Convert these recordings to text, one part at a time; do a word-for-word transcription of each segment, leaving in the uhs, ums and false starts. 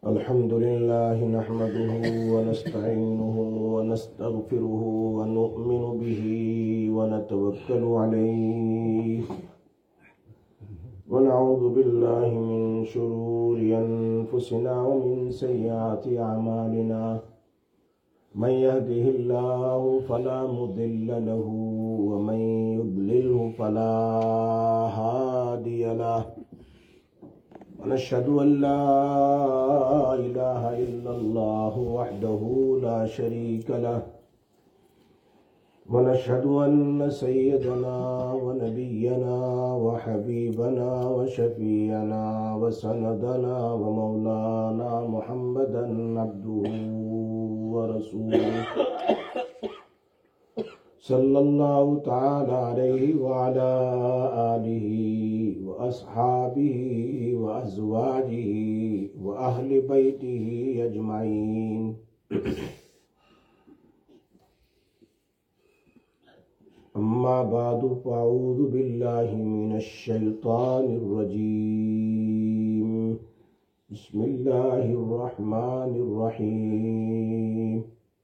الحمد لله نحمده ونستعينه ونستغفره ونؤمن به ونتوكل عليه ونعوذ بالله من شرور أنفسنا ومن سيئات أعمالنا من يهده الله فلا مضل له ومن يضلله فلا هادي له ونشهد أن لا إله إلا الله وحده لا شريك له ونشهد أن سيدنا ونبينا وحبيبنا وشفيعنا وسندنا ومولانا محمدا عبده ورسوله صلى الله تعالى عليه وعلى آله وأصحابه وأزواجه وأهل بيته أجمعين أما بعد فأعوذ بالله من الشيطان الرجيم بسم الله الرحمن الرحيم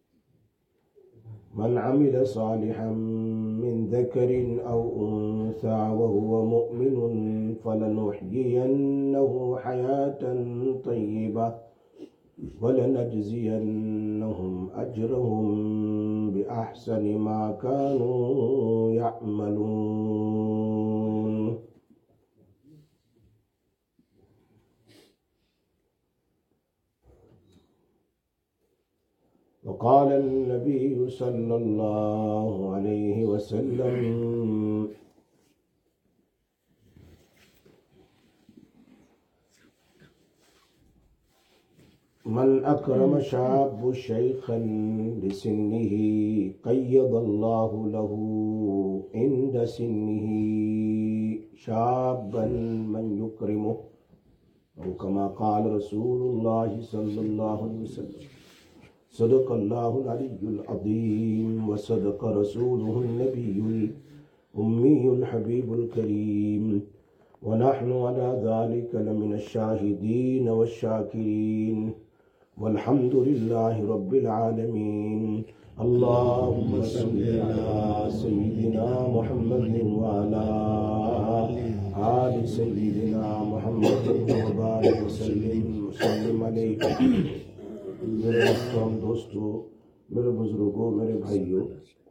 من عمل صالحا من ذكر أو أنثى وهو مؤمن فلنحيينه حياة طيبة ولنجزينهم أجرهم بأحسن ما كانوا يعملون. وقال النبي صلى الله عليه وسلم من أكرم شاب شيخا لسنه قيض الله له عند سنه شابا من يكرمه أو كما قال رسول الله صلى الله عليه وسلم. صدق الله العلي العظيم وصدق رسوله النبي الأمي الحبيب الكريم ونحن على ذلك لمن الشاهدين والشاكرين والحمد لله رب العالمين. اللهم صل على سيدنا محمد وعلى آل سيدنا محمد وبارك وسلم وسلم عليك. میرے محترم دوستو، میرے بزرگوں، میرے بھائیوں،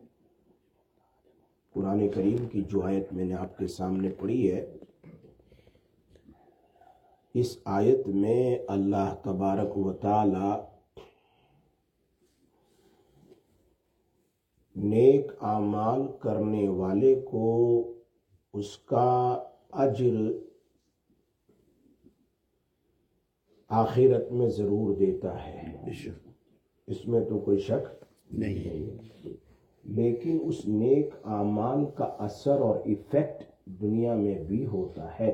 قرآن کریم کی جو آیت میں نے آپ کے سامنے پڑھی ہے، اس آیت میں اللہ تبارک و تعالی نیک اعمال کرنے والے کو اس کا اجر آخرت میں ضرور دیتا ہے، اس میں تو کوئی شک نہیں ہے، لیکن اس نیک اعمال کا اثر اور ایفیکٹ دنیا میں بھی ہوتا ہے.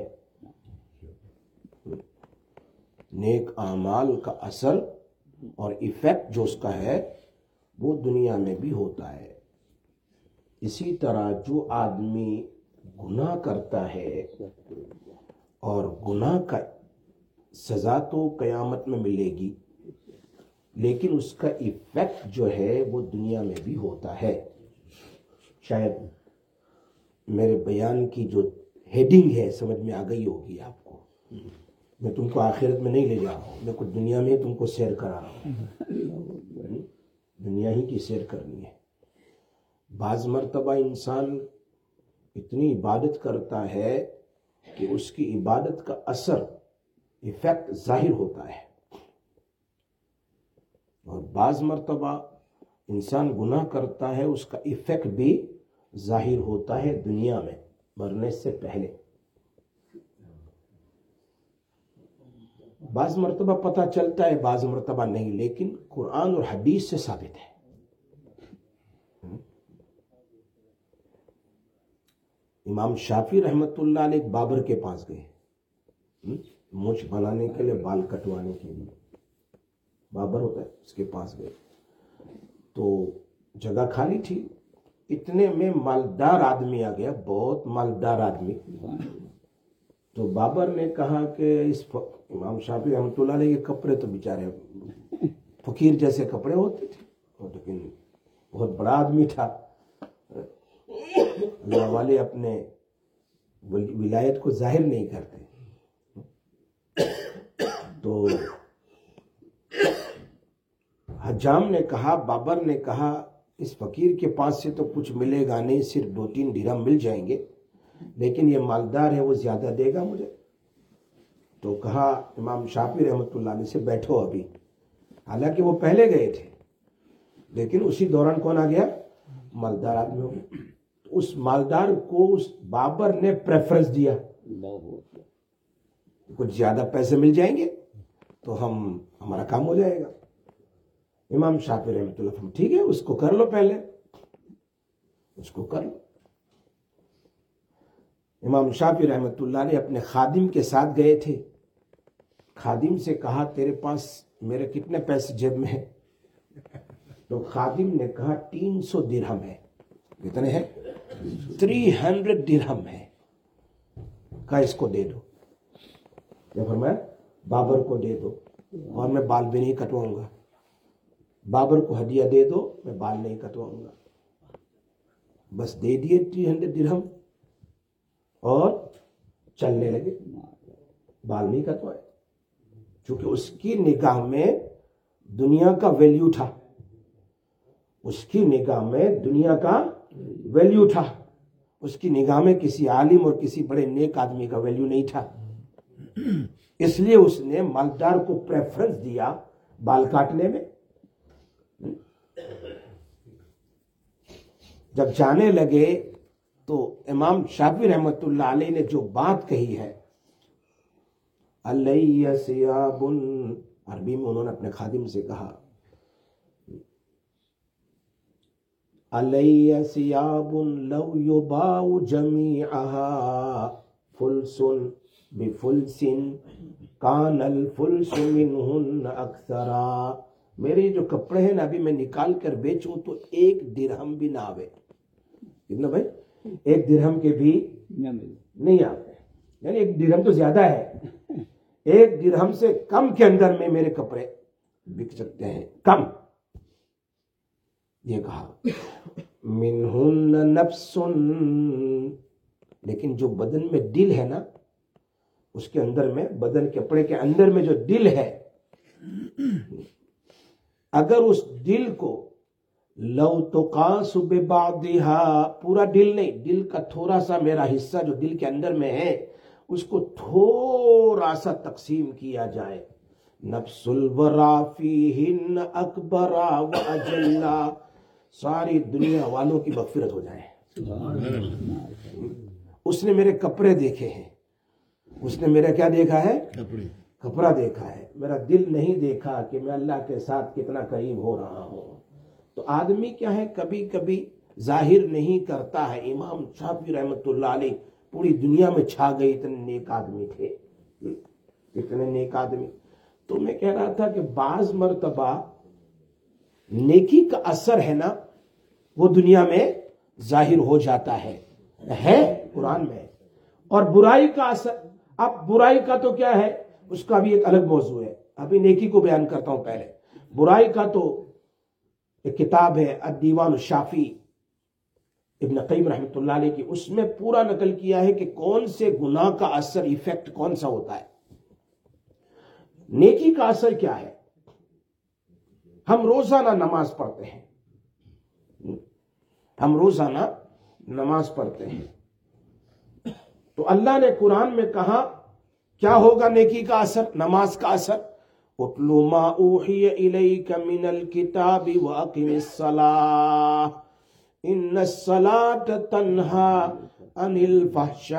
نیک اعمال کا اثر اور ایفیکٹ جو اس کا ہے وہ دنیا میں بھی ہوتا ہے. اسی طرح جو آدمی گناہ کرتا ہے اور گناہ کا سزا تو قیامت میں ملے گی، لیکن اس کا ایفیکٹ جو ہے وہ دنیا میں بھی ہوتا ہے. شاید میرے بیان کی جو ہیڈنگ ہے سمجھ میں آ گئی ہوگی آپ کو. میں تم کو آخرت میں نہیں لے جا رہا ہوں، میں کچھ دنیا میں تم کو سیر کرا رہا ہوں. دنیا ہی کی سیر کرنی ہے. بعض مرتبہ انسان اتنی عبادت کرتا ہے کہ اس کی عبادت کا اثر ایفیکٹ ظاہر ہوتا ہے، اور بعض مرتبہ انسان گناہ کرتا ہے اس کا ایفیکٹ بھی ظاہر ہوتا ہے دنیا میں مرنے سے پہلے. بعض مرتبہ پتہ چلتا ہے، بعض مرتبہ نہیں، لیکن قرآن اور حدیث سے ثابت ہے. امام شافعی رحمۃ اللہ علیہ ایک بابر کے پاس گئے مونچھ بنانے کے لیے، بال کٹوانے کے لیے. بابر ہوتا ہے، اس کے پاس گئے تو جگہ خالی تھی. اتنے میں مالدار آدمی آ گیا، بہت مالدار آدمی. تو بابر نے کہا کہ اس امام شافعی رحمۃ اللہ علیہ کے کپڑے تو بیچارے فقیر جیسے کپڑے ہوتے تھے، لیکن بہت بڑا آدمی تھا، اللہ والے اپنے ولایت کو ظاہر نہیں کرتے. تو حجام نے کہا، بابر نے کہا اس فقیر کے پاس سے تو کچھ ملے گا نہیں، صرف دو تین درہم مل جائیں گے، لیکن یہ مالدار ہے وہ زیادہ دے گا مجھے. تو کہا امام شافعی رحمۃ اللہ علیہ سے بیٹھو ابھی. حالانکہ وہ پہلے گئے تھے، لیکن اسی دوران کون آ گیا؟ مالدار آدمی ہو گیا. اس مالدار کو اس بابر نے پریفرنس دیا، کچھ زیادہ پیسے مل جائیں گے تو ہم ہمارا کام ہو جائے گا. امام شافعی رحمۃ اللہ علیہ ٹھیک ہے اس کو کر لو، پہلے اس کو کر لو. امام شافعی رحمۃ اللہ علیہ اپنے خادم کے ساتھ گئے تھے. خادم سے کہا تیرے پاس میرے کتنے پیسے جیب میں ہیں؟ تو خادم نے کہا تین سو درہم ہے. کتنے ہیں؟ تھری ہنڈریڈ درہم ہے. کہا اس کو دے دو. کیا فرمایا؟ بابر کو دے دو، اور میں بال بھی نہیں کٹواؤں گا. بابر کو ہدیہ دے دو، میں بال نہیں کٹواؤں گا. بس دے دیے تھری ہنڈریڈ درہم اور چلنے لگے، بال نہیں کٹوائے. چونکہ اس کی نگاہ میں دنیا کا ویلیو تھا، اس کی نگاہ میں دنیا کا ویلیو تھا، اس کی نگاہ میں کسی عالم اور کسی بڑے نیک آدمی کا ویلیو نہیں تھا. اس لیے اس نے مالدار کو پریفرنس دیا بال کاٹنے میں. جب جانے لگے تو امام شافعی رحمۃ اللہ علیہ نے جو بات کہی ہے، علیہ ثیاب، عربی میں انہوں نے اپنے خادم سے کہا علیہ ثیاب لو یباع جمیعها فلس بفلس کان الفلس منہن اکثرا. میرے جو کپڑے ہیں نا ابھی میں نکال کر بیچوں تو ایک درہم بھی نہ آوے. کتنا بھائی؟ ایک درہم کے بھی نہیں آتے، یعنی ایک درہم تو زیادہ ہے، ایک درہم سے کم کے اندر میں میرے کپڑے بک سکتے ہیں، کم. یہ کہا منہن نفس، لیکن جو بدن میں دل ہے نا، اس کے اندر میں بدن کپڑے کے اندر میں جو دل ہے، اگر اس دل کو لو تقاس ببعضها، پورا دل نہیں، دل کا تھوڑا سا میرا حصہ جو دل کے اندر میں ہے اس کو تھوڑا سا تقسیم کیا جائے، نفس الورا فیہن اکبر و اجلا، ساری دنیا والوں کی مغفرت ہو جائے. اس نے میرے کپڑے دیکھے ہیں، اس نے میرا کیا دیکھا ہے؟ کپڑا دیکھا ہے، میرا دل نہیں دیکھا کہ میں اللہ کے ساتھ کتنا قریب ہو رہا ہوں. تو آدمی کیا ہے، کبھی کبھی ظاہر نہیں کرتا ہے. امام شافعی رحمۃ اللہ علیہ پوری دنیا میں چھا گئے، اتنے نیک آدمی تھے، اتنے نیک آدمی. تو میں کہہ رہا تھا کہ بعض مرتبہ نیکی کا اثر ہے نا وہ دنیا میں ظاہر ہو جاتا ہے، ہے قرآن میں. اور برائی کا اثر، اب برائی کا تو کیا ہے، اس کا بھی ایک الگ موضوع ہے. ابھی نیکی کو بیان کرتا ہوں پہلے. برائی کا تو ایک کتاب ہے الدیوان الشافی، ابن قیم رحمۃ اللہ علیہ کی، اس میں پورا نقل کیا ہے کہ کون سے گناہ کا اثر، ایفیکٹ کون سا ہوتا ہے. نیکی کا اثر کیا ہے؟ ہم روزانہ نماز پڑھتے ہیں، ہم روزانہ نماز پڑھتے ہیں تو اللہ نے قرآن میں کہا کیا ہوگا نیکی کا اثر، نماز کا اثر؟ اُتْلُ مَا أُوحِيَ إِلَيْكَ مِنَ الْكِتَابِ وَأَقِمِ الصَّلَاةَ إِنَّ الصَّلَاةَ تَنْهَى عَنِ الْفَحْشَاءِ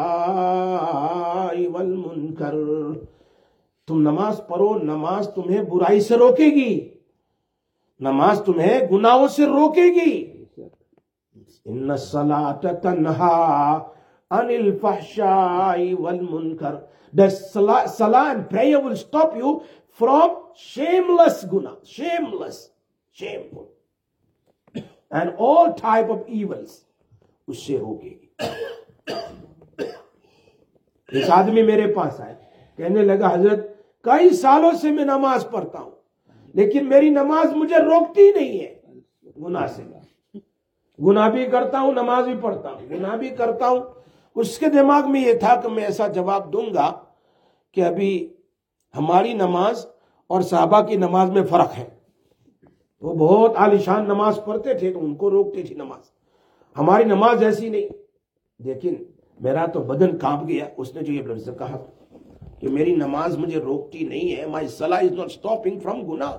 وَالْمُنْكَرِ. تم نماز پڑھو، نماز تمہیں برائی سے روکے گی، نماز تمہیں گناہوں سے روکے گی. ان الصلاۃ تنہا عن الفحشاء والمنکر. The salah and prayer will stop you from shameless guna, shameless, shameful, and all type of evils. اس سے روکے گی. ایک آدمی میرے پاس آئے، کہنے لگا حضرت کئی سالوں سے میں نماز پڑھتا ہوں لیکن میری نماز مجھے روکتی نہیں ہے گناہ سے، گناہ بھی کرتا ہوں نماز بھی پڑھتا ہوں، گناہ بھی کرتا ہوں۔ اس کے دماغ میں یہ تھا کہ میں ایسا جواب دوں گا کہ ابھی ہماری نماز اور صحابہ کی نماز میں فرق ہے، وہ بہت عالیشان نماز پڑھتے تھے تو ان کو روکتی تھی نماز، ہماری نماز ایسی نہیں۔ لیکن میرا تو بدن کانپ گیا، اس نے جو یہ لفظ کہا کہ میری نماز مجھے روکتی نہیں ہے، my salah is not stopping from گناہ۔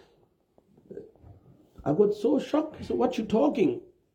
I got so shocked. So what you talking?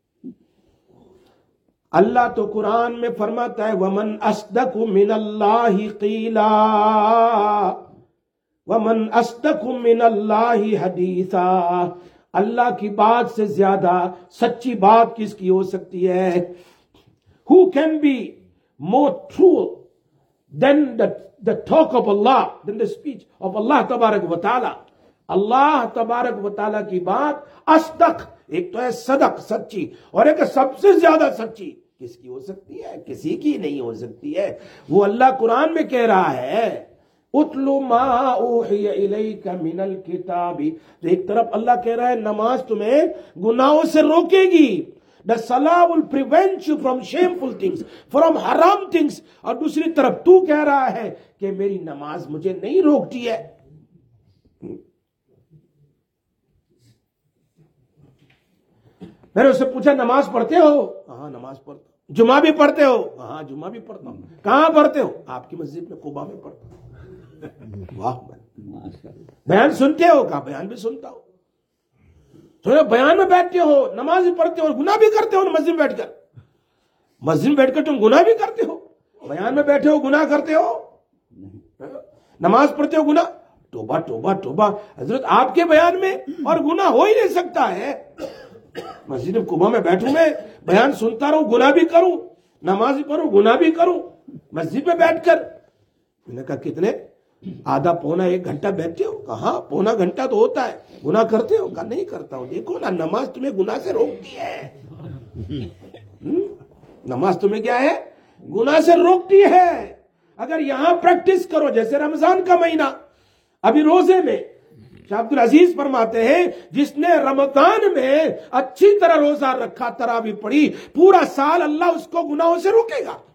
اللہ تو قرآن میں فرماتا ہے وَمَنْ أَصْدَقُ مِنَ اللَّهِ قِيلًا وَمَنْ أَصْدَقُ مِنَ اللَّهِ حَدِيثًا، اللہ کی بات سے زیادہ سچی بات کس کی ہو سکتی ہے؟ Who can be more true than the, the talk of Allah, than the speech of Allah تبارک و تعالی؟ اللہ تبارک و تعالی کی بات اصدق، ایک تو ہے صدق سچی، اور ایک سب سے زیادہ سچی کس کی ہو سکتی ہے؟ کسی کی نہیں ہو سکتی ہے۔ وہ اللہ قرآن میں کہہ رہا ہے اتلو ما اوحی الیک من الکتاب، تو ایک طرف اللہ کہہ رہا ہے نماز تمہیں گناہوں سے روکے گی، the salah will prevent you from shameful things, from haram things، اور دوسری طرف تو کہہ رہا ہے کہ میری نماز مجھے نہیں روکتی ہے۔ میں نے اس سے پوچھا نماز پڑھتے ہو؟ ہاں نماز پڑھتا ہوں۔ جمعہ بھی پڑھتے ہو؟ ہاں جمعہ بھی پڑھتا ہوں۔ کہاں پڑھتے ہو؟ آپ کی مسجد میں قباء میں پڑھتا ہوں۔ واہ، بیان سنتے ہو؟ کہا بیان بھی سنتا ہوں۔ تو بیان میں بیٹھتے ہو، نماز بھی پڑھتے ہو، گناہ بھی کرتے ہو مسجد میں بیٹھ کر؟ مسجد میں بیٹھ کر تم گناہ بھی کرتے ہو، بیان میں بیٹھے ہو گناہ کرتے ہو، نماز پڑھتے ہو گناہ؟ توبہ توبہ توبہ حضرت، آپ کے بیان میں اور گناہ ہو ہی نہیں سکتا ہے۔ مسجد قباء میں بیٹھوں میں بیان سنتا رہوں، گناہ بھی کروں، نماز بھی پڑھوں، گناہ بھی کروں مسجد میں بیٹھ کر؟ میں نے کہا کتنے؟ آدھا پونا ایک گھنٹہ بیٹھتے ہو؟ کہا پونا گھنٹہ تو ہوتا ہے۔ گناہ کرتے ہو؟ کہا نہیں کرتا ہوں۔ دیکھو نا، نماز تمہیں گناہ سے روکتی ہے، نماز تمہیں کیا ہے؟ گناہ سے روکتی ہے۔ اگر یہاں پریکٹس کرو، جیسے رمضان کا مہینہ، ابھی روزے میں شاہ عبد العزیز فرماتے ہیں جس نے رمضان میں اچھی طرح روزہ رکھا، تراویح پڑھی، پورا سال اللہ اس کو گناہوں سے روکے گا۔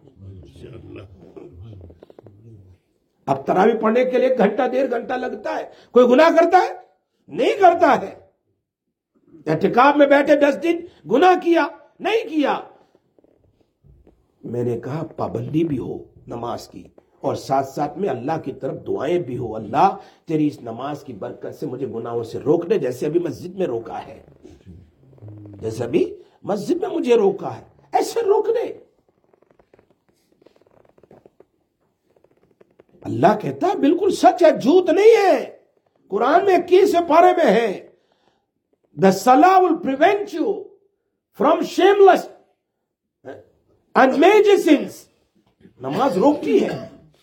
اب تراویح پڑھنے کے لیے گھنٹہ ڈیڑھ گھنٹہ لگتا ہے، کوئی گناہ کرتا ہے؟ نہیں کرتا ہے۔ اعتکاف میں بیٹھے دس دن، گناہ کیا؟ نہیں کیا۔ میں نے کہا پابندی بھی ہو نماز کی، اور ساتھ ساتھ میں اللہ کی طرف دعائیں بھی ہو، اللہ تیری اس نماز کی برکت سے مجھے گناہوں سے روک دے، جیسے ابھی مسجد میں روکا ہے، جیسے ابھی مسجد میں مجھے روکا ہے، ایسے روک دے۔ اللہ کہتا ہے بالکل سچ ہے، جھوٹ نہیں ہے۔ قرآن میں اکیسویں پارے میں ہے the salah will prevent you from shameless and major sins، نماز روکتی ہے۔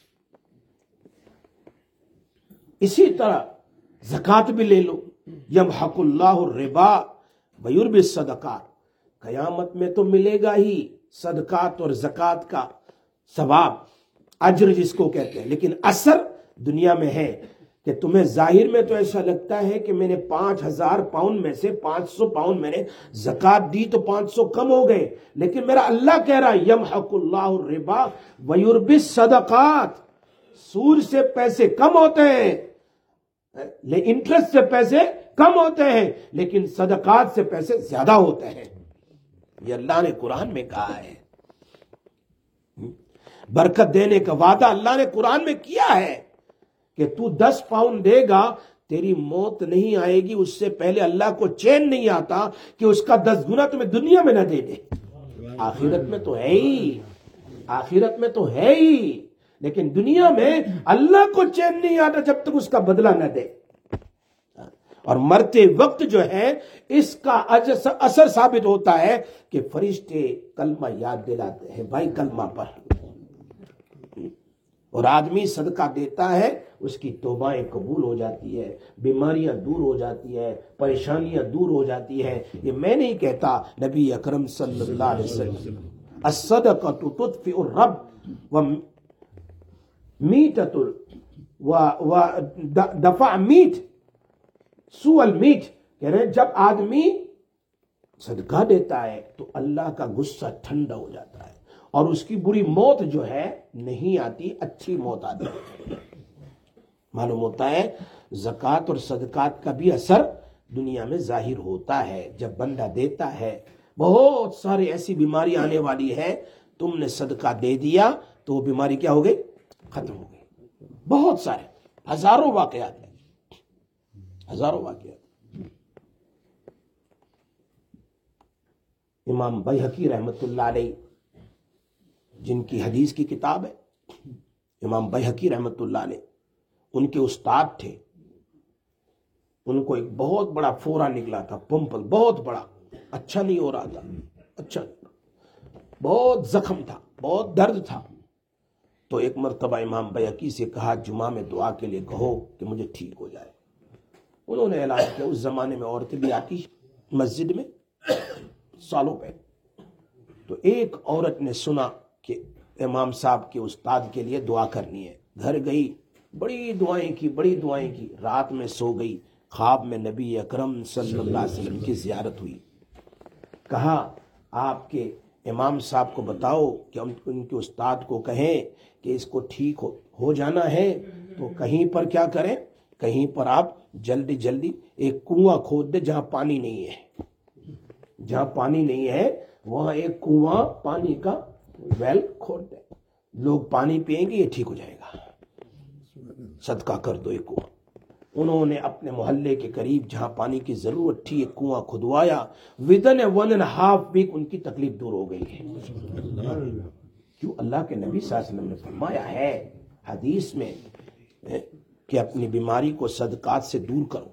اسی طرح زکوٰۃ بھی لے لو، یمحق اللہ الربا ویربی الصدقات، قیامت میں تو ملے گا ہی صدقات اور زکوٰۃ کا ثواب، اجر جس کو کہتے ہیں، لیکن اثر دنیا میں ہے کہ تمہیں ظاہر میں تو ایسا لگتا ہے کہ میں نے پانچ ہزار پاؤنڈ میں سے پانچ سو پاؤنڈ میں نے زکوٰۃ دی تو پانچ سو کم ہو گئے، لیکن میرا اللہ کہہ رہا ہے یمحق اللہ الربا ویربی الصدقات، سود سے پیسے کم ہوتے ہیں، انٹرسٹ سے پیسے کم ہوتے ہیں، لیکن صدقات سے پیسے زیادہ ہوتے ہیں۔ یہ اللہ نے قرآن میں کہا ہے، برکت دینے کا وعدہ اللہ نے قرآن میں کیا ہے کہ تو دس پاؤنڈ دے گا، تیری موت نہیں آئے گی اس سے پہلے اللہ کو چین نہیں آتا کہ اس کا دس گنا تمہیں دنیا میں نہ دے دے۔ آخرت میں تو ہے ہی، آخرت میں تو ہے ہی، لیکن دنیا میں اللہ کو چین نہیں آتا جب تک اس کا بدلہ نہ دے۔ اور مرتے وقت جو ہے اس کا اثر ثابت ہوتا ہے کہ فرشتے کلمہ یاد دلاتے ہیں، بھائی کلمہ پڑھ، اور آدمی صدقہ دیتا ہے، اس کی توبائیں قبول ہو جاتی ہے، بیماریاں دور ہو جاتی ہے، پریشانیاں دور ہو جاتی ہے۔ یہ میں نہیں کہتا، نبی اکرم صلی اللہ علیہ وسلم، الصدقۃ تطفئ الرب میٹۃ و دفع میٹ سوء المیٹ، کہہ رہے ہیں جب آدمی صدقہ دیتا ہے تو اللہ کا غصہ ٹھنڈا ہو جاتا ہے اور اس کی بری موت جو ہے نہیں آتی، اچھی موت آتی ہے۔ معلوم ہوتا ہے زکوٰۃ اور صدقات کا بھی اثر دنیا میں ظاہر ہوتا ہے۔ جب بندہ دیتا ہے، بہت سارے ایسی بیماری آنے والی ہے، تم نے صدقہ دے دیا تو وہ بیماری کیا ہو گئی؟ ختم ہو گئی۔ بہت سارے ہزاروں واقعات ہیں، ہزاروں واقعات۔ امام بیہقی رحمت اللہ علیہ، جن کی حدیث کی کتاب ہے، امام بیہقی رحمت اللہ علیہ، ان کے استاد تھے، ان کو ایک بہت بڑا فورا نکلا تھا، پمپل بہت بڑا، اچھا نہیں ہو رہا تھا، اچھا بہت زخم تھا، بہت درد تھا۔ تو ایک مرتبہ امام بیہقی سے کہا جمعہ میں دعا کے لیے کہو کہ مجھے ٹھیک ہو جائے۔ انہوں نے اعلان کیا، اس زمانے میں عورتیں بھی آتی مسجد میں سالوں پہلے، تو ایک عورت نے سنا کہ امام صاحب کے استاد کے لیے دعا کرنی ہے، گھر گئی، بڑی دعائیں کی، بڑی دعائیں کی، رات میں سو گئی، خواب میں نبی اکرم صلی اللہ علیہ وسلم کی زیارت ہوئی۔ کہا آپ کے امام صاحب کو بتاؤ کہ ان کے استاد کو کہیں کہ اس کو ٹھیک ہو ہو جانا ہے تو کہیں پر کیا کریں، کہیں پر آپ جلدی جلدی ایک کنواں کھود دے جہاں پانی نہیں ہے، جہاں پانی نہیں ہے وہاں ایک کنواں پانی کا ویل کھود دے، لوگ پانی پئیں گے، یہ ٹھیک ہو جائے گا، صدقہ کر دو ایک کنواں۔ انہوں نے اپنے محلے کے قریب جہاں پانی کی ضرورت تھی ایک کنواں کھدوایا، within one and half week ان کی تکلیف دور ہو گئی ہے۔ کیوں؟ اللہ کے نبی صلی اللہ علیہ وسلم نے فرمایا ہے حدیث میں کہ اپنی بیماری کو صدقات سے دور کرو۔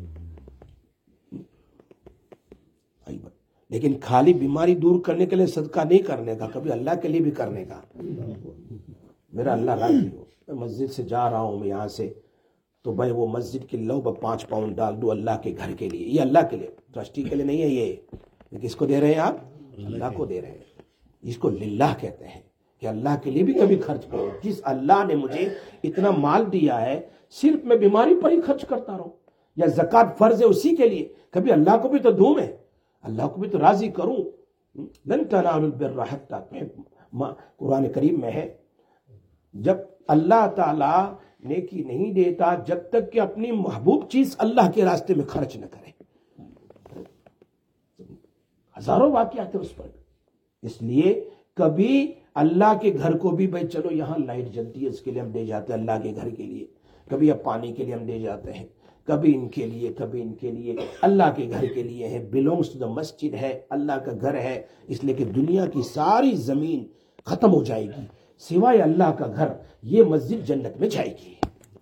لیکن خالی بیماری دور کرنے کے لیے صدقہ نہیں کرنے کا، کبھی اللہ کے لیے بھی کرنے کا۔ میرا اللہ راضی ہو، میں مسجد سے جا رہا ہوں، میں یہاں سے، تو بھائی وہ مسجد کی لو بہ پانچ پاؤنڈ ڈال دو اللہ کے گھر کے لیے، یہ اللہ کے لیے، ٹرسٹی کے لیے نہیں ہے، یہ کس کو دے رہے ہیں آپ؟ اللہ کو دے رہے ہیں۔ اس کو للہ کہتے ہیں کہ اللہ کے لیے بھی کبھی خرچ کرو۔ جس اللہ نے مجھے اتنا مال دیا ہے، صرف میں بیماری پر ہی خرچ کرتا رہوں، یا زکوٰۃ فرض ہے اسی کے لیے، کبھی اللہ کو بھی تو دوں، میں اللہ کو بھی تو راضی کروں۔ لن تنالوا البر حتی تحبوا، قرآن کریم میں ہے، جب اللہ تعالیٰ نیکی نہیں دیتا جب تک کہ اپنی محبوب چیز اللہ کے راستے میں خرچ نہ کرے۔ ہزاروں واقعات ہیں اس پر۔ اس لیے کبھی اللہ کے گھر کو بھی، بھائی چلو یہاں لائٹ جلتی ہے اس کے لیے ہم دے جاتے ہیں اللہ کے گھر کے لیے، کبھی اب پانی کے لیے ہم دے جاتے ہیں، کبھی ان کے لیے، کبھی ان کے لیے، اللہ کے گھر کے لیے ہے، بلونگس ٹو دا مسجد ہے، اللہ کا گھر ہے، اس لیے کہ دنیا کی ساری زمین ختم ہو جائے گی سوائے اللہ کا گھر، یہ مسجد جنت میں جائے گی۔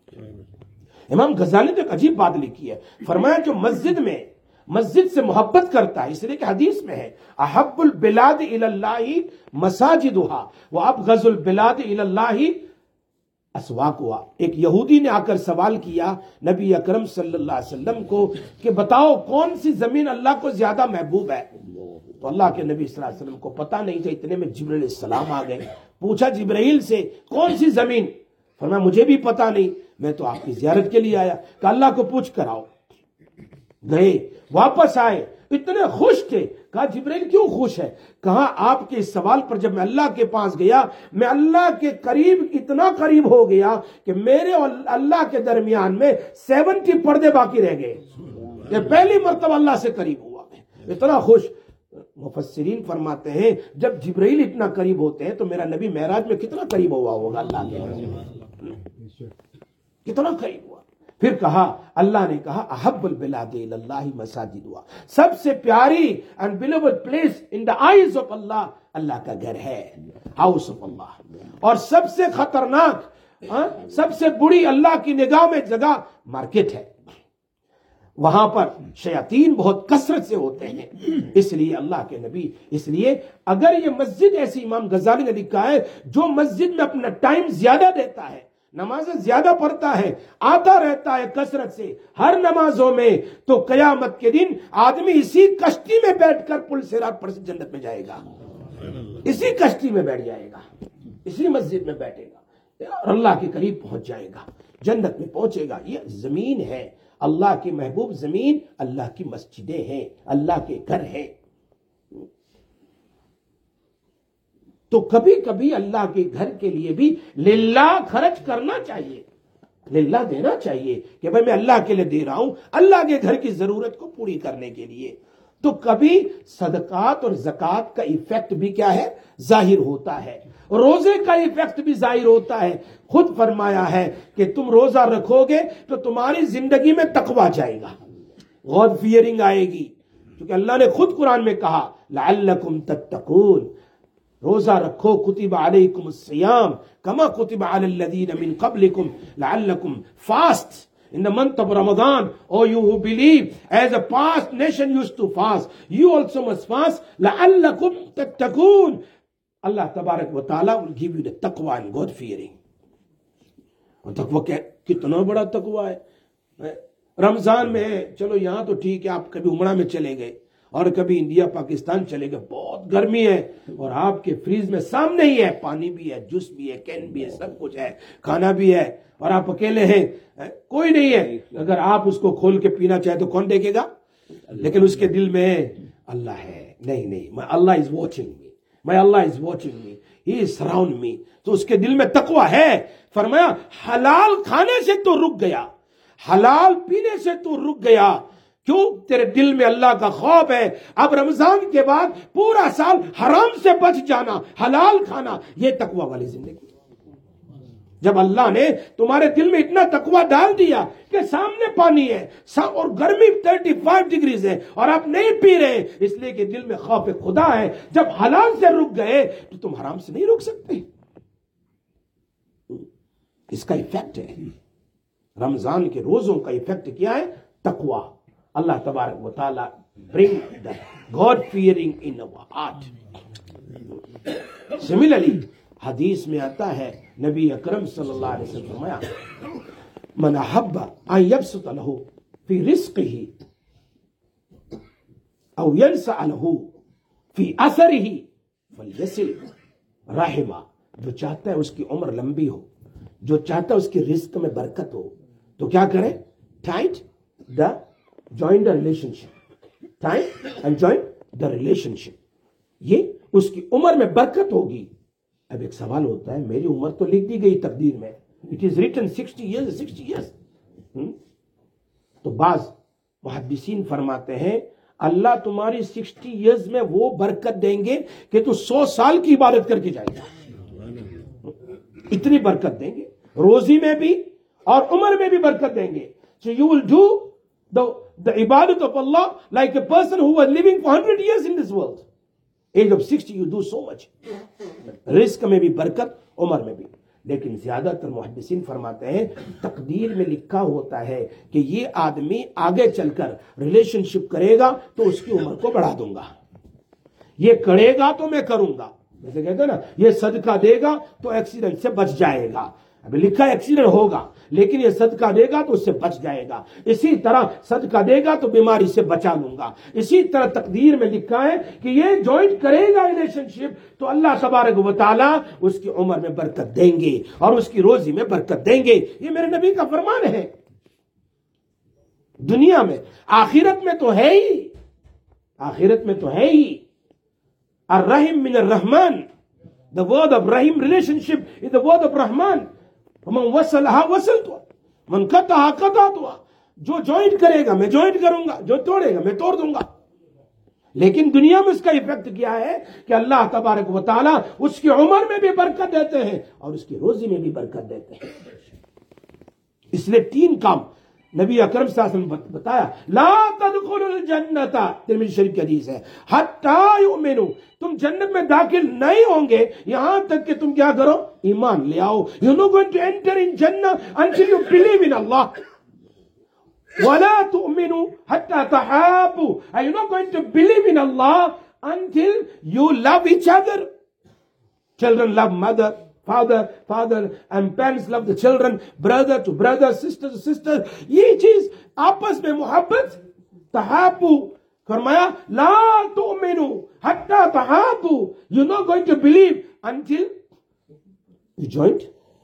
امام غزالی نے ایک عجیب بات لکھی ہے، فرمایا جو مسجد میں مسجد سے محبت کرتا ہے، اس لیے کہ حدیث میں ہے احب البلاد الی اللہ مساجدھا وابغض البلاد الی اللہ اسواقھا۔ ایک یہودی نے آ کر سوال کیا نبی اکرم صلی اللہ علیہ وسلم کو کہ بتاؤ کون سی زمین اللہ کو زیادہ محبوب ہے؟ تو اللہ کے نبی صلی اللہ علیہ وسلم کو پتہ نہیں تھا، اتنے میں جبرائیل علیہ السلام آ گئے، پوچھا جبرائیل سے کون سی زمین؟ فرمایا مجھے بھی پتہ نہیں، میں تو آپ کی زیارت کے لیے آیا، کہ اللہ کو پوچھ کر آؤ۔ گئے، واپس آئے، اتنے خوش تھے، کہا جبرائیل کیوں خوش ہے؟ کہا آپ کے اس سوال پر جب میں اللہ کے پاس گیا، میں اللہ کے قریب اتنا قریب ہو گیا کہ میرے اور اللہ کے درمیان میں سیونٹی پردے باقی رہ گئے، یہ پہلی مرتبہ اللہ سے قریب ہوا، میں اتنا خوش۔ مفسرین فرماتے ہیں جب جبرائیل اتنا قریب ہوتے ہیں تو میرا نبی معراج میں کتنا قریب ہوا ہوگا اللہ کے، کتنا قریب ہوا۔ پھر کہا، اللہ نے کہا احب البلاد الی اللہ مساجدھا، سب سے پیاری and beloved place in the eyes of اللہ اللہ کا گھر ہے، ہاؤس آف اللہ، اور سب سے خطرناک، سب سے بری اللہ کی نگاہ میں جگہ مارکیٹ ہے، وہاں پر شیاطین بہت کثرت سے ہوتے ہیں، اس لیے اللہ کے نبی، اس لیے اگر یہ مسجد ایسی، امام غزالی نے لکھا ہے جو مسجد میں اپنا ٹائم زیادہ دیتا ہے، نمازیں زیادہ پڑھتا ہے، آتا رہتا ہے کثرت سے ہر نمازوں میں، تو قیامت کے دن آدمی اسی کشتی میں بیٹھ کر پل صراط پر سے جنت میں جائے گا، اسی کشتی میں بیٹھ جائے گا، اسی مسجد میں بیٹھے گا۔ اور اللہ کے قریب پہنچ جائے گا، جنت میں پہنچے گا۔ یہ زمین ہے، اللہ کے محبوب زمین اللہ کی مسجدیں ہیں، اللہ کے گھر ہیں۔ تو کبھی کبھی اللہ کے گھر کے لیے بھی للہ خرچ کرنا چاہیے، للہ دینا چاہیے کہ بھئی میں اللہ کے لیے دے رہا ہوں، اللہ کے گھر کی ضرورت کو پوری کرنے کے لیے۔ تو کبھی صدقات اور زکوٰۃ کا ایفیکٹ بھی کیا ہے؟ ظاہر ہوتا ہے۔ روزے کا ایفیکٹ بھی ظاہر ہوتا ہے۔ خود فرمایا ہے کہ تم روزہ رکھو گے تو تمہاری زندگی میں تقویٰ جائے گا، غاڈ فیئرنگ آئے گی، کیونکہ اللہ نے خود قرآن میں کہا لعلکم تتقون، روزہ رکھو، کتب علیکم الصیام کما کتب علی الذین من قبلکم لعلکم fast in the month of Ramadan. Oh, you who believe, as a past nation used to fast, you also must fast لعلکم تتقون. Allah tabarak wa ta'ala will give you the taqwa and God fearing. اور تقوی کتنا بڑا تقوی ہے۔ رمضان میں چلو یہاں تو ٹھیک ہے، آپ کبھی عمرہ میں چلے گئے اور کبھی انڈیا پاکستان چلے گئے، بہت گرمی ہے اور آپ کے فریز میں سامنے ہی ہے، پانی بھی ہے، جوس بھی ہے، کین بھی ہے، سب کچھ ہے، کھانا بھی ہے، اور آپ اکیلے ہیں، کوئی نہیں ہے۔ اگر آپ اس کو کھول کے پینا چاہے تو کون دیکھے گا؟ لیکن اس کے دل میں اللہ ہے، نہیں نہیں، اللہ از واچنگ می، میں اللہ is watching me, he is surround می، تو اس کے دل میں تقوی ہے۔ فرمایا حلال کھانے سے تو رک گیا، حلال پینے سے تو رک گیا، کیوں؟ تیرے دل میں اللہ کا خوف ہے۔ اب رمضان کے بعد پورا سال حرام سے بچ جانا، حلال کھانا، یہ تقوی والی زندگی۔ جب اللہ نے تمہارے دل میں اتنا تقوی ڈال دیا کہ سامنے پانی ہے اور گرمی پینتیس ڈگریز ہے اور آپ نہیں پی رہے اس لیے کہ دل میں خوف خدا ہے، جب حلال سے رک گئے تو تم حرام سے نہیں رک سکتے۔ اس کا ایفیکٹ ہے، رمضان کے روزوں کا ایفیکٹ کیا ہے؟ تقوی۔ اللہ تبارک و تعالی bring the God fearing in our heart. Similarly, حدیث میں آتا ہے، نبی اکرم صلی اللہ علیہ وسلم فرمایا من احب ان یبسط له فی رزقه او ینسع له فی اثره فلیصل رحمہ، جو چاہتا ہے اس کی عمر لمبی ہو، جو چاہتا ہے اس کی رزق میں برکت ہو، تو کیا کرے؟ Tight the join the relationship, time and join the relationship، یہ اس کی عمر میں برکت ہوگی۔ اب ایک سوال ہوتا ہے، میری عمر تو لکھ دی گئی تقدیر میں، it is written sixty years sixty years، تو بعض محدثین فرماتے ہیں اللہ تمہاری سکسٹی ایئرز میں وہ برکت دیں گے کہ تو سو سال کی عبادت کر کے جائے گا، اتنی برکت دیں گے، روزی میں بھی اور عمر میں بھی برکت دیں گے۔ So you will do the the ibadat of Allah like a person who was living for one hundred years in this world. Age of sixty you do so much. رزق میں بھی برکت، عمر میں بھی۔ لیکن زیادہ تر محدثین فرماتے ہیں تقدیر میں لکھا ہوتا ہے کہ یہ آدمی آگے چل کر ریلیشن شپ کرے گا تو اس کی عمر کو بڑھا دوں گا، یہ کرے گا تو میں کروں گا، جیسے کہتے ہیں نا یہ صدقہ دے گا تو ایکسیڈنٹ سے بچ جائے گا۔ ابھی لکھا ایکسیڈنٹ ہوگا لیکن یہ صدقہ دے گا تو اس سے بچ جائے گا، اسی طرح صدقہ دے گا تو بیماری سے بچا لوں گا۔ اسی طرح تقدیر میں لکھا ہے کہ یہ جوائنٹ کرے گا ریلیشن شپ تو اللہ تبارک و تعالی اس کی عمر میں برکت دیں گے اور اس کی روزی میں برکت دیں گے۔ یہ میرے نبی کا فرمان ہے۔ دنیا میں، آخرت میں تو ہے ہی، آخرت میں تو ہے ہی۔ الرحم من الرحمن، the word of rahim relationship is the word of Rahman. من وصلها وصلتها من قطعها قطعتها، جو جوائنٹ کرے گا میں جوائنٹ کروں گا، جو توڑے گا میں توڑ دوں گا۔ لیکن دنیا میں اس کا ایفیکٹ کیا ہے کہ اللہ تبارک و تعالیٰ اس کی عمر میں بھی برکت دیتے ہیں اور اس کی روزی میں بھی برکت دیتے ہیں۔ اس لیے تین کام نبی اکرم صلی اللہ علیہ وسلم بتایا، لا تدخلوا الجنت، ترمذی شریف کی حدیث ہے، حتی یؤمنوا، تم جنت میں داخل نہیں ہوں گے یہاں تک کہ تم کیا کرو؟ ایمان لے آؤ۔ You're not going to enter in Jannah until you believe in Allah. وَلَا تُؤْمِنُوا حَتَّى تَحَابُوا، and you're not going to believe in Allah until you love each other. Children love mother، father father and parents love the children، brother to brother، sister to sister، یہ چیز آپس میں محبت، تحابو۔ فرمایا لا تؤمنوا حتی تحابو، you're not going to believe until you joined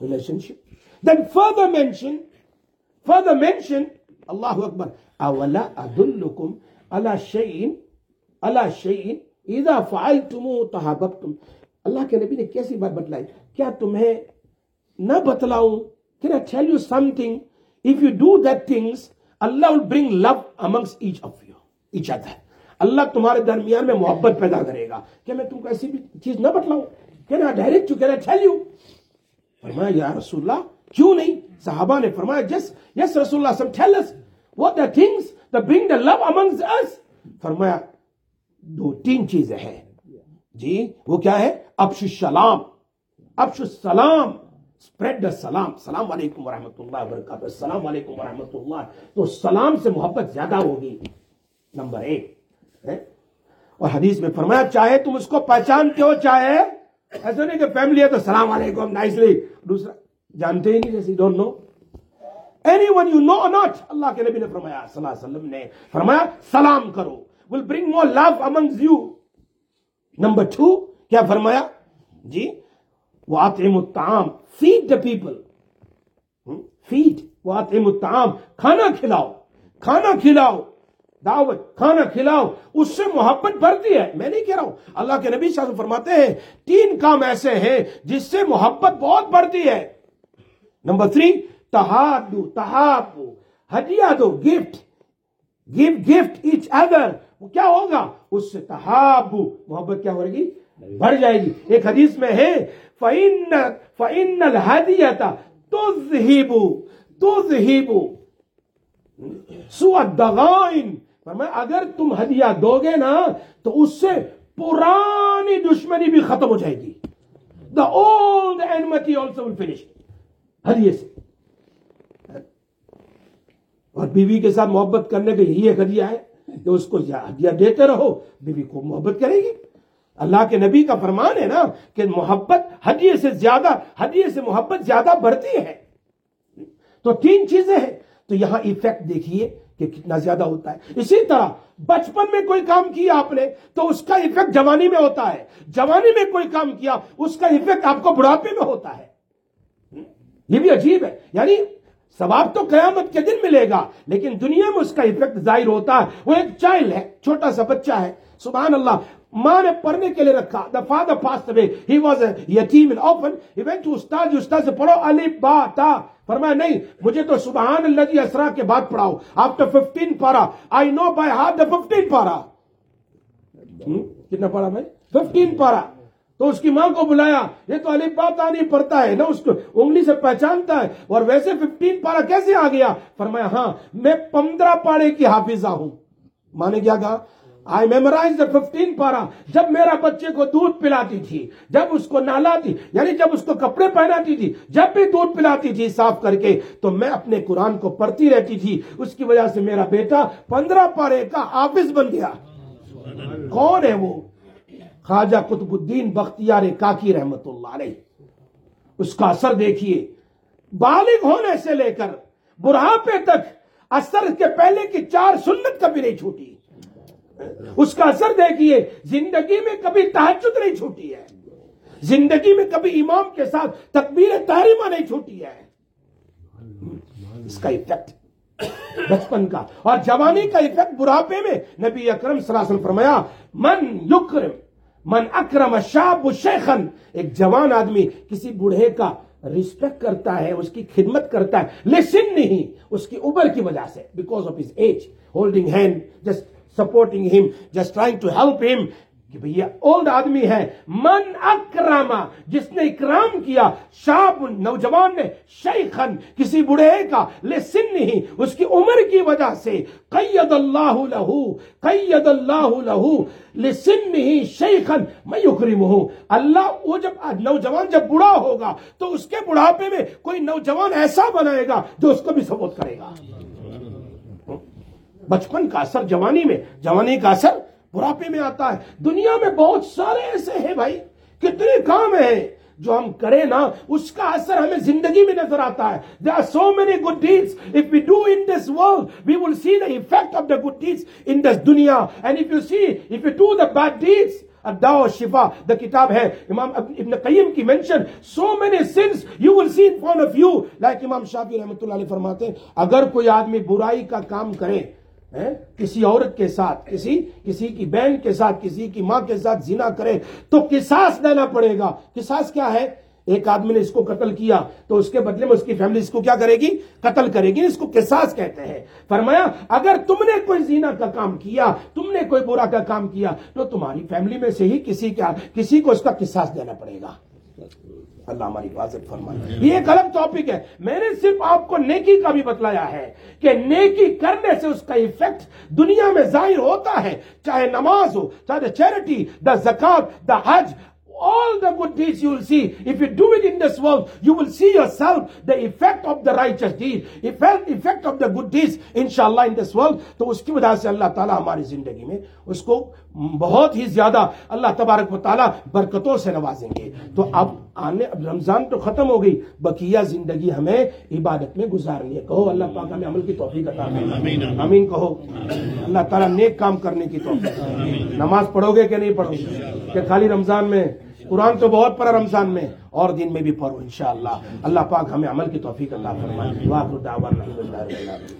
relationship. Then further mention, further mention, Allahu Akbar, awala adullukum ala shay'in, ala shay'in, idha fa'altumu tahabbtum. اللہ کے نبی نے کیسی بات بتلائی, کیا تمہیں نہ بتلاؤں, can I tell you something, if you do that things, Allah will bring love amongst each of you, each other. اللہ تمہارے درمیان میں محبت پیدا کرے گا. کہ میں تم کو ایسی بھی چیز نہ بتلاؤں, can I direct you, can I tell you. فرمایا یا رسول اللہ کیوں نہیں. صحابہ نے فرمایا yes, yes رسول اللہ, some tell us what the things that bring the love amongst us. فرمایا دو تین چیزیں ہیں جی, وہ کیا ہے, افشو السلام, افشو السلام, spread the سلام, السلام علیکم ورحمۃ اللہ وبرکاتہ, السلام علیکم ورحمۃ اللہ, تو سلام سے محبت زیادہ ہوگی, نمبر ایک. اور حدیث میں فرمایا چاہے تم اس کو پہچانتے ہو, چاہے ایسا نہیں کہ فیملی ہے تو السلام علیکم نائسلی, دوسرا جانتے ہی نہیں, جیسے don't know anyone you know or not. اللہ کے نبی نے فرمایا صلی اللہ علیہ وسلم نے فرمایا سلام کرو, will bring more love amongst you. Number two کیا فرمایا جی, وَأَطْعِمُ الطَّعَامِ, feed the people, feed, وَأَطْعِمُ الطَّعَامِ, کھانا کھلاؤ, کھانا کھلاؤ, دعوت, کھانا کھلاؤ, اس سے محبت بڑھتی ہے. میں نہیں کہہ رہا ہوں, اللہ کے نبی صلی اللہ علیہ وسلم فرماتے ہیں تین کام ایسے ہیں جس سے محبت بہت بڑھتی ہے. نمبر تھری, تہادو, تحابو, ہدیہ دو, gift, give gift each other, وہ کیا ہوگا, اس سے تحابو, محبت کیا ہوگی, بڑھ جائے گی. ایک حدیث میں ہے فَإِنَّ فَإِنَّ الْهَدِيَةَ تُذْهِبُ تُذْهِبُ سُوءَ الضَّغَائِنِ. فرمایا اگر تم ہدیہ دو گے نا تو اس سے پرانی دشمنی بھی ختم ہو جائے گی. The old enmity also will finish. ہدیے سے. اور بیوی کے ساتھ محبت کرنے کا یہی ایک ہدیہ ہے کہ اس کو ہدیہ دیتے رہو, بیوی کو محبت کرے گی. اللہ کے نبی کا فرمان ہے نا کہ محبت ہدیے سے زیادہ, ہدیے سے محبت زیادہ بڑھتی ہے. تو تین چیزیں ہیں. تو یہاں ایفیکٹ دیکھیے کہ کتنا زیادہ ہوتا ہے. اسی طرح بچپن میں کوئی کام کیا آپ نے تو اس کا ایفیکٹ جوانی میں ہوتا ہے, جوانی میں کوئی کام کیا اس کا ایفیکٹ آپ کو بڑھاپے میں ہوتا ہے. یہ بھی عجیب ہے, یعنی ثواب تو قیامت کے دن ملے گا لیکن دنیا میں اس کا ایفیکٹ ظاہر ہوتا ہے. وہ ایک چائلڈ ہے, چھوٹا سا بچہ ہے, سبحان اللہ, ماں نے پڑھنے کے لیے رکھا. the father passed away, he was a yatim and orphan, he went to استاد, استاد سے پڑھو الف با تا. فرمایا نہیں, مجھے تو سبحان اللہ اسرا کے بعد پڑھاؤ, after fifteen پارا, I know by heart the fifteen پارا. کتنا پڑھا بھائی, fifteen پارا. تو اس کی ماں کو بلایا, یہ تو الف با تا نہیں پڑھتا ہے نا, اس کو انگلی سے پہچانتا ہے, اور ویسے ففٹین پارا کیسے آ گیا. فرمایا ہاں میں پندرہ پارے کی حافظہ ہوں. ماں نے کیا کہا, I memorized the fifteen پارا. جب میرا بچے کو دودھ پلاتی تھی, جب اس کو نہلاتی, یعنی جب اس کو کپڑے پہناتی تھی, جب بھی دودھ پلاتی تھی صاف کر کے, تو میں اپنے قرآن کو پڑھتی رہتی تھی. اس کی وجہ سے میرا بیٹا پندرہ پارے کا حافظ بن گیا. کون ہے وہ, خواجہ قطب الدین بختیار کاکی رحمت اللہ علیہ. اس کا اثر دیکھیے, بالغ ہونے سے لے کر بڑھاپے تک اثر کے پہلے کی چار سنت کبھی نہیں چھوٹی. اس کا اثر دیکھیے, زندگی میں کبھی تہجد نہیں چھوٹی ہے, زندگی میں کبھی امام کے ساتھ تکبیر تحریمہ نہیں چھوٹی ہے. اس کا ایفیکٹ بچپن کا, اور جوانی کا ایفیکٹ بڑھاپے میں. نبی اکرم صلی اللہ علیہ وسلم فرمایا من یکرم من اکرم شاب شیخن, ایک جوان آدمی کسی بوڑھے کا ریسپیکٹ کرتا ہے, اس کی خدمت کرتا ہے, لسن نہیں, اس کی عمر کی وجہ سے, because of his age, holding hand, just supporting ہم, جسٹ ٹرائنگ ٹو ہیلپ ہم, کہ بھئی یہ اولڈ آدمی ہے. من اکرما, جس نے اکرام کیا, شاب, نوجوان نے, شیخن, کسی بڑھے کا, لسن نہیں, اس کی عمر کی وجہ سے, قید اللہ لہو قید اللہ لہو لسنہ شیخن میں یکرمہ. اللہ وہ جب نوجوان جب بڑھا ہوگا تو اس کے بڑھاپے میں کوئی نوجوان ایسا بنائے گا جو اس کو بھی سپورٹ کرے گا. بچپن کا اثر جوانی میں, جوانی کا اثر بڑھاپے میں آتا ہے. دنیا میں بہت سارے ایسے ہیں بھائی, کتنے کام ہیں جو ہم کریں نا اس کا اثر ہمیں زندگی میں نظر آتا ہے. There are so many good deeds if we do in this world, we will see the effect of the good deeds in this dunya, and if you see if you do the bad deeds, الدواء والشفاء the کتاب ہے امام ابن قیم کی mention so many sins you will see in front of you like امام شافعی رحمۃ اللہ علیہ فرماتے ہیں اگر کوئی آدمی برائی کا کام کرے کسی عورت کے ساتھ کسی کسی کی بہن کے ساتھ کسی کی ماں کے ساتھ زنا کرے تو قصاص دینا پڑے گا. قصاص کیا ہے؟ ایک آدمی نے اس کو قتل کیا تو اس کے بدلے میں اس کی فیملی اس کو کیا کرے گی؟ قتل کرے گی. اس کو قصاص کہتے ہیں. فرمایا اگر تم نے کوئی زنا کا کام کیا تم نے کوئی برا کا کام کیا تو تمہاری فیملی میں سے ہی کسی کا کسی کو اس کا قصاص دینا پڑے گا. اللہ ہماری حفاظت فرمائے. یہ ایک الگ ٹاپک ہے. میں نے صرف آپ کو نیکی کا بھی بتلایا ہے کہ نیکی کرنے سے اس کا ایفیکٹ دنیا میں ظاہر ہوتا ہے, چاہے نماز ہو, چاہے چیریٹی, دا زکات, دا حج, all the good deeds you will see. If you do it in this world, you will see yourself the effect of the righteous deed, effect effect of the good deeds inshallah in this world. تو اس کی وجہ سے اللہ تعالیٰ ہماری زندگی میں اس کو بہت ہی زیادہ اللہ تبارک و تعالیٰ برکتوں سے نوازیں گے. تو اب آنے اب رمضان تو ختم ہو گئی, بقیہ زندگی ہمیں عبادت میں گزارنی ہے. کہو اللہ پاک ہمیں عمل کی توفیق عطا فرمائے. آمین کہو. اللہ تعالیٰ نیک کام کرنے کی توفیق. نماز پڑھو گے کہ نہیں پڑھو گے؟ کہ خالی رمضان میں؟ قرآن تو بہت پڑھا رمضان میں, اور دن میں بھی پڑھو انشاءاللہ. اللہ پاک ہمیں عمل کی توفیق عطا فرمائے. واخر دعوانا الحمدللہ رب العالمین.